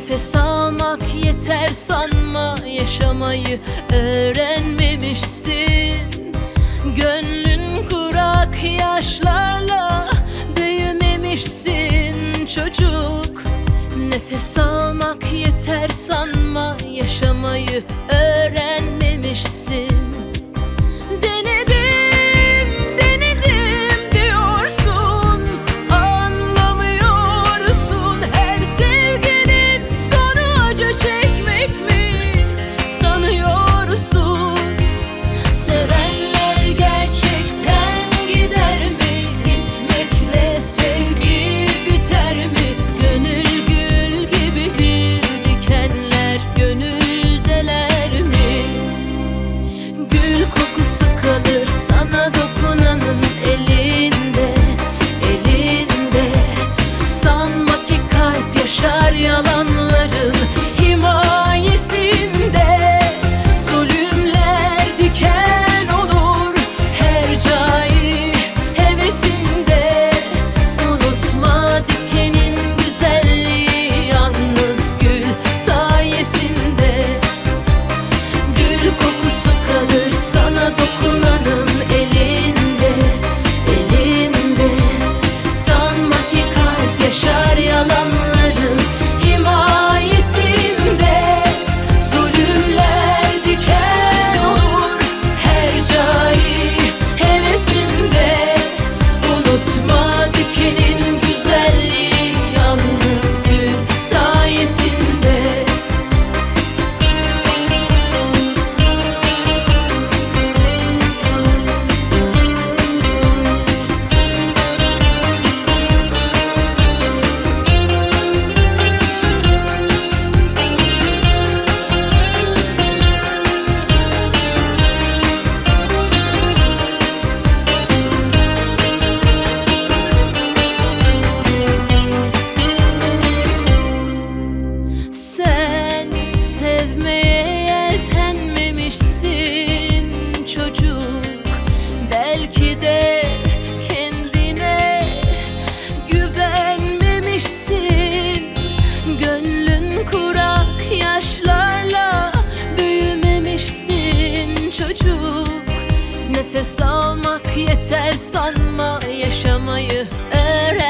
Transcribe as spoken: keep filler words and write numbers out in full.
Nefes almak yeter sanma, yaşamayı öğrenmemişsin. Gönlün kurak, yaşlarla büyümemişsin çocuk. Nefes almak yeter sanma, yaşamayı öğrenmemişsin. Sana dokunanın elinde, elinde. Sanma ki kalp yaşar yalanların himayesinde. Zulümler diken olur her cai hevesinde. Unutma dikenin güzelliği yalnız gül sayesinde. Gül kokusu kalır sana dokunanın elinde, elinde. Sanma ki kalp yaşar yalanların himayesinde. Zulümler diken olur her cai hevesinde. Unutma dikenin güzelliği yalnız gül sayesinde. Sen sevmeye yeltenmemişsin çocuk. Belki de kendine güvenmemişsin. Gönlün kurak, yaşlarla büyümemişsin çocuk. Nefes almak yeter sanma, yaşamayı öğren.